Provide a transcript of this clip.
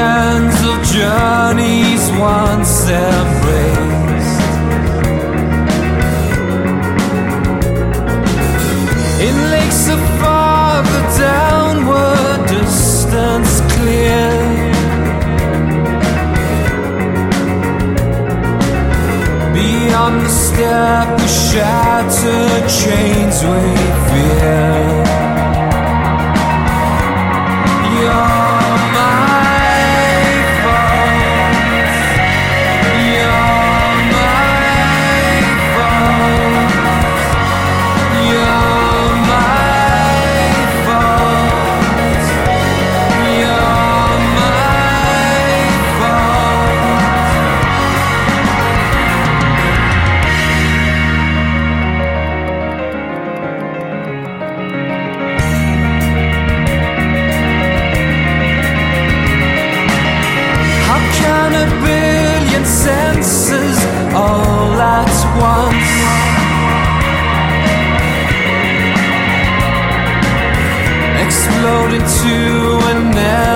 Millions of journeys once embraced. In lakes of farther downward distance clear, beyond the steppe of shattered chains we fear. You're my fault. You're my fault. You're my fault. You're my fault. How can a billion senses all at once explode into an